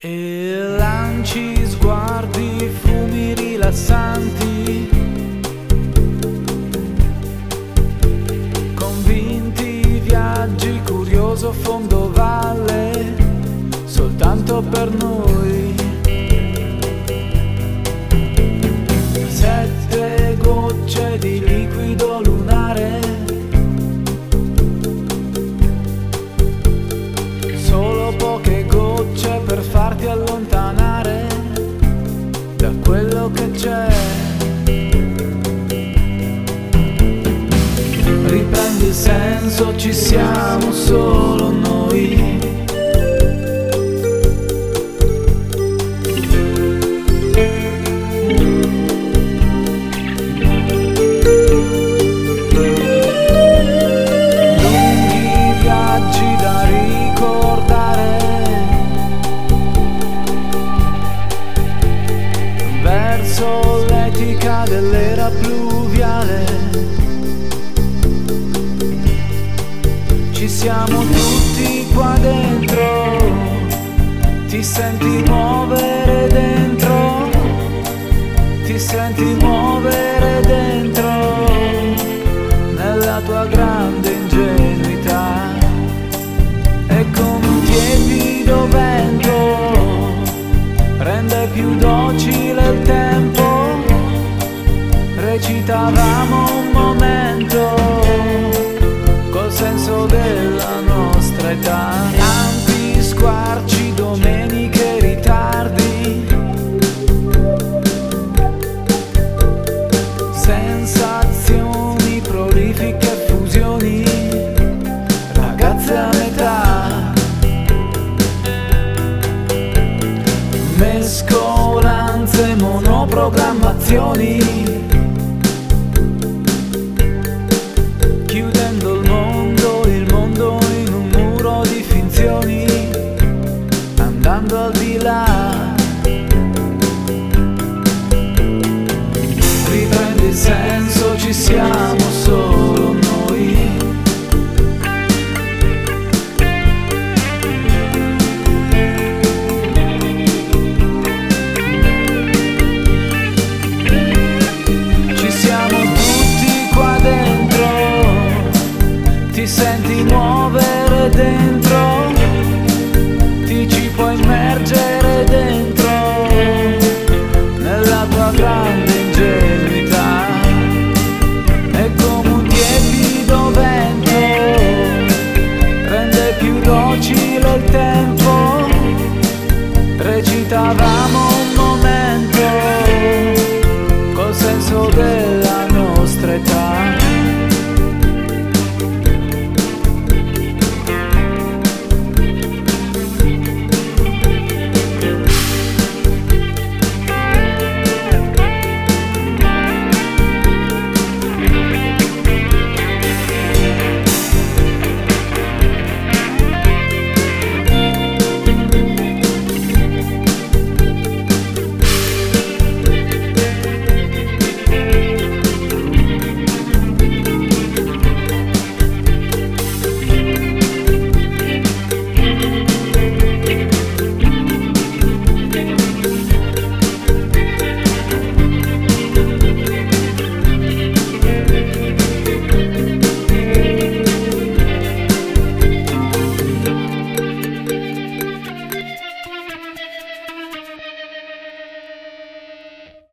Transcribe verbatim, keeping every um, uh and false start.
E lanci sguardi, fumi rilassanti, convinti viaggi, curioso fondovalle, soltanto per noi. Sette gocce di liquido lunare, solo poche gocce per farti allontanare da quello che c'è. Riprendi il senso, ci siamo solo noi. Lunghi viaggi da ricordare, verso l'etica dell'era pluviale. Ci siamo tutti qua dentro, ti senti muovere dentro, ti senti muovere dentro, nella tua grande ingenuità. E come un tiepido vento rende più docile il tempo, recitavamo un momento col senso della nostra età. Ampi squarci, domeniche, ritardi, sensazioni, prolifiche fusioni, ragazze a metà, mescolanze, monoprogrammazioni, chiudendo il mondo, il mondo in un muro di finzioni, andando al di là. Riprendi il senso, ci siamo solo noi. Ci siamo tutti qua dentro, ti senti muovere dentro, ti ci puoi immergere dentro, nella tua grande ingenuità. È come un tiepido vento rende più docile il tempo, recitavamo